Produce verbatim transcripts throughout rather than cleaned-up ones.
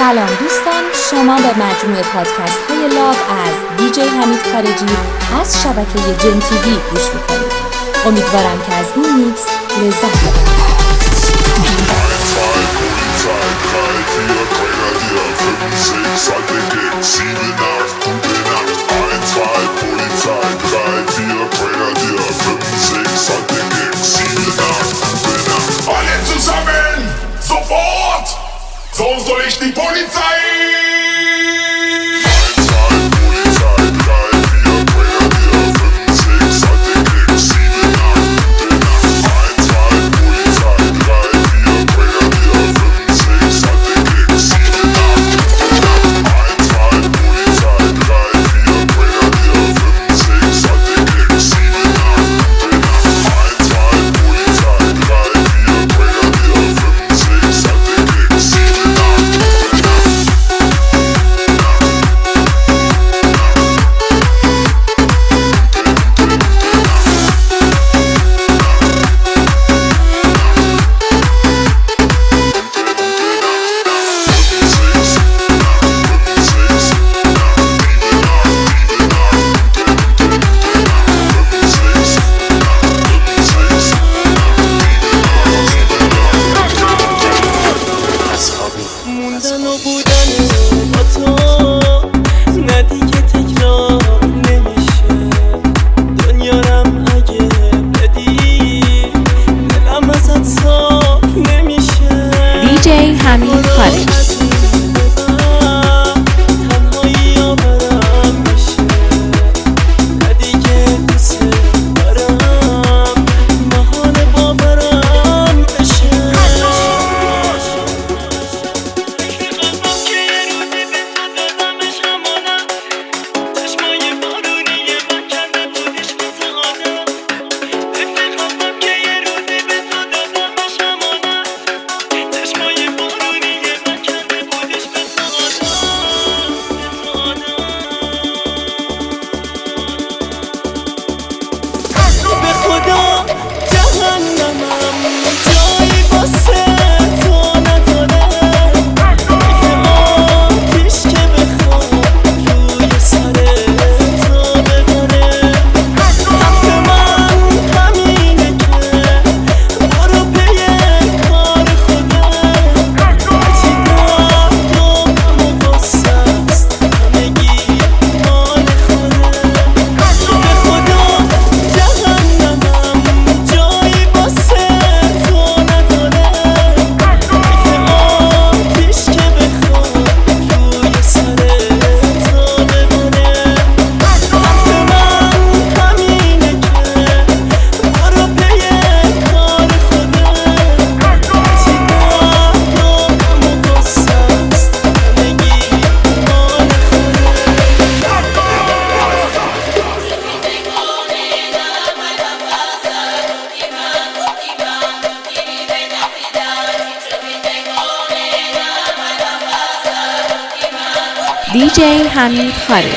سلام دوستان، شما به مجموعه پادکست های لاو از دیجی حمید خارجی از شبکه جن تیوی گوش میکنید. امیدوارم که از این میکس لذت ببرید. Alle zusammen, sofort! So soll ich die Polizei! دیجی حمید خارجی. دیجی حمید خارجی.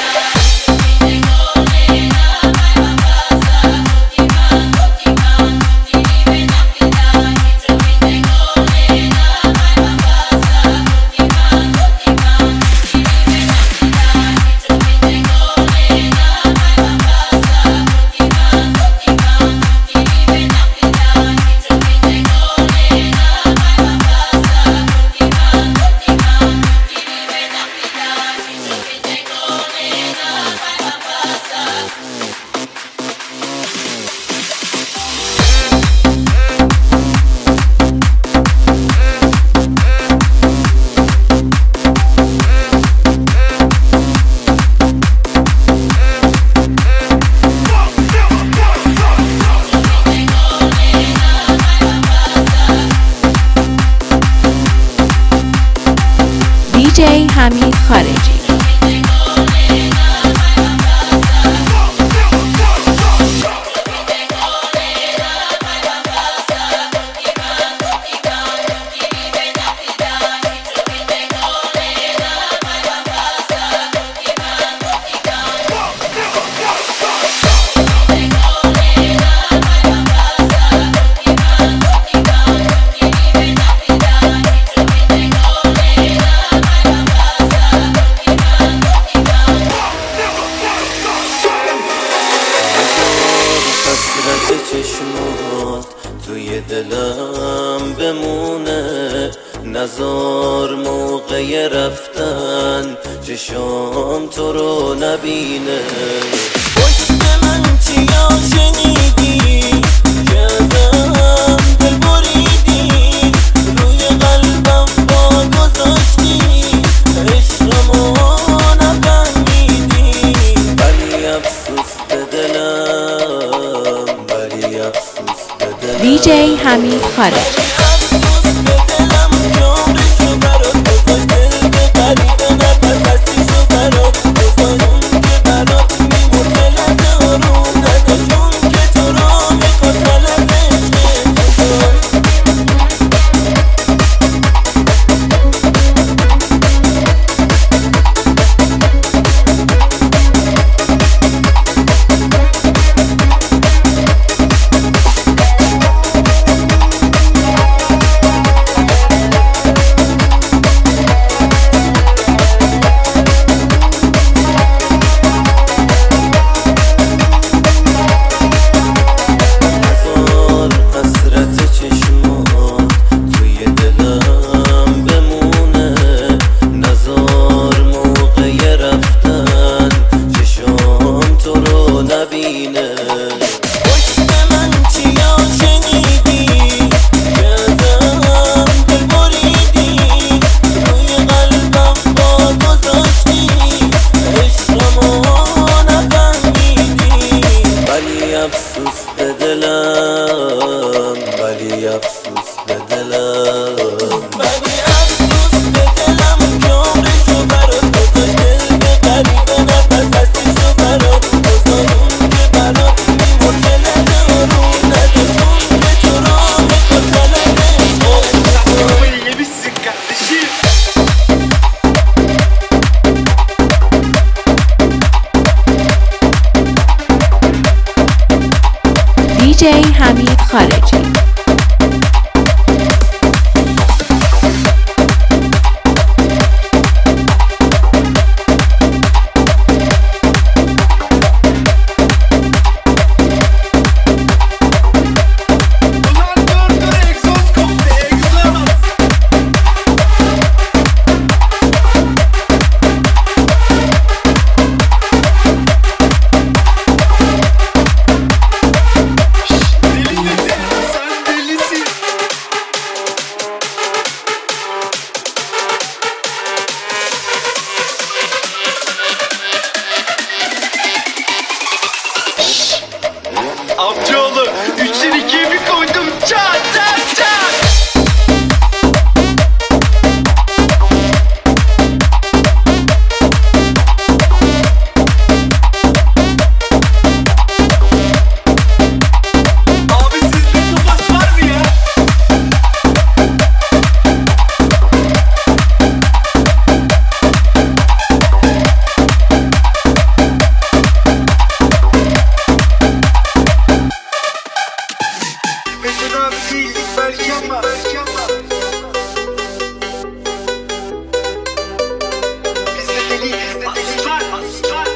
دیجی حمید خارجی. بمونه، نزار موقع رفتن چشام تو رو نبینه. پشت من چیا شنیدی که ازم دل بریدی، روی قلبم با گذاشتی عشقمو نفهمیدی. ولی افسوس به دلم، ولی افسوس به دلم. دیجی حمید خارجی. دیجی حمید خارجی. Amcaoğlu üçten ikiye bir koydum, çat çat çat. Abi sizde topaç var mı ya? Mesela değil belki ama, belki ama. Biz de deli, biz de deli. Aslan, aslan.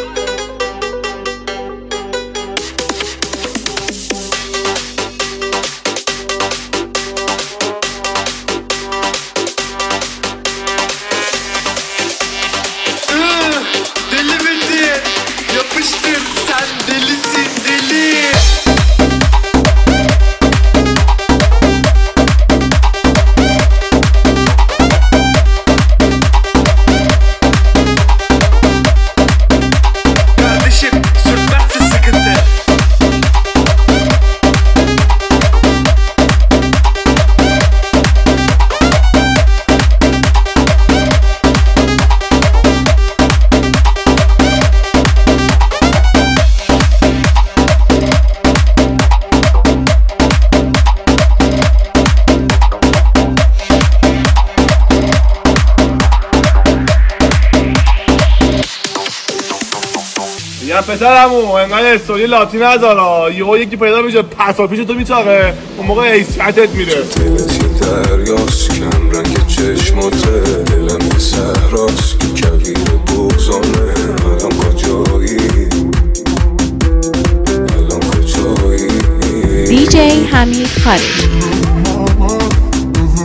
Iıı, deli Mete, yapıştır, sen delisin deli. یا پسرمو انقدر استوری لاتی نذارا، یهو یکی پیدا میشه پسا پیش تو میچاقه، اون موقع حیثیتت میره. دلتی دریاست کم رنگ چشماته، دلم یه صحراست که کویر بغضانه. الان کجایی، الان کجایی. دیجی حمید خارجی.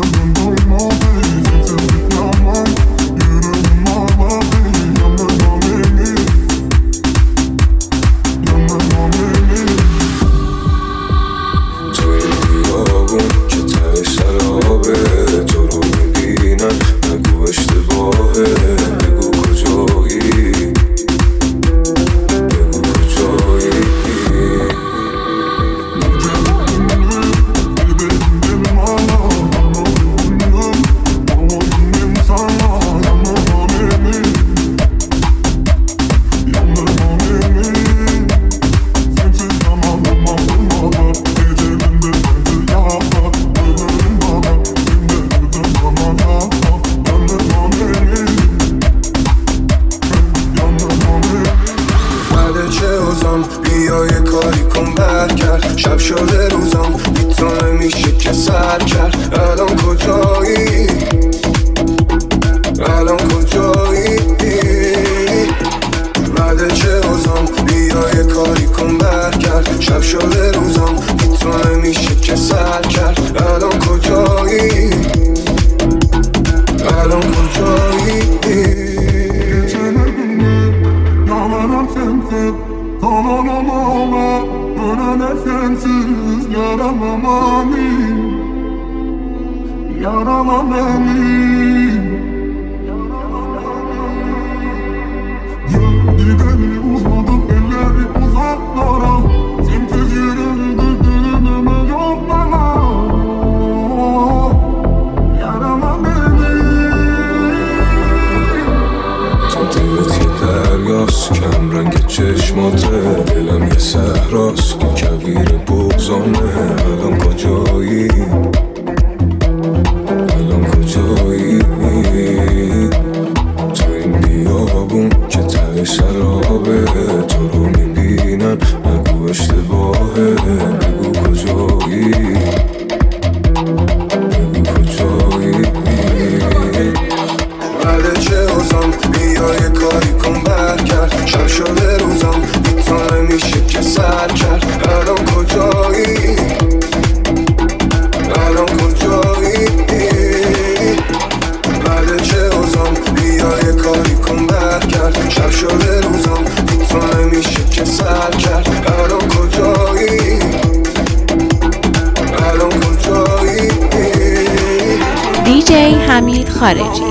چشماته دلم یه صحراست که کویر بغضانه الان کجایی الان کجایی تو این بیابون که ته سرابه تو رو میبینم نگو اشتباهه بگو کجایی بگو کجایی بله چه اوزان بیا یه کاری کن برگرد شب شده روزم بیتا نمیشه که سر کرد الان کجایی الان کجایی بله چه اوزان بیا یه کاری کن برگرد شب شده روزم بیتا نمیشه که سر کرد الان کجایی الان کجایی دیجی حمید خارجی.